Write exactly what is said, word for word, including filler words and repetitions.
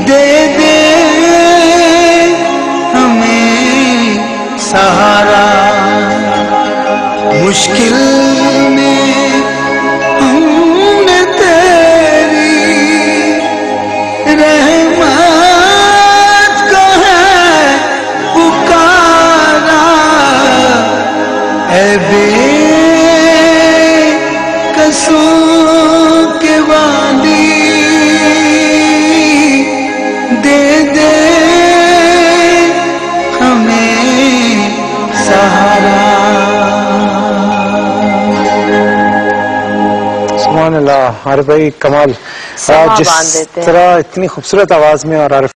दे दे हमें सहारा, मुश्किल में हमने तेरी रहमत को है पुकारा। ऐ बेकसों के वाली दे दे हमें सहारा। सुभान अल्लाह, आरिफ भाई कमाल। जिस तरह इतनी खूबसूरत आवाज में और आरिफ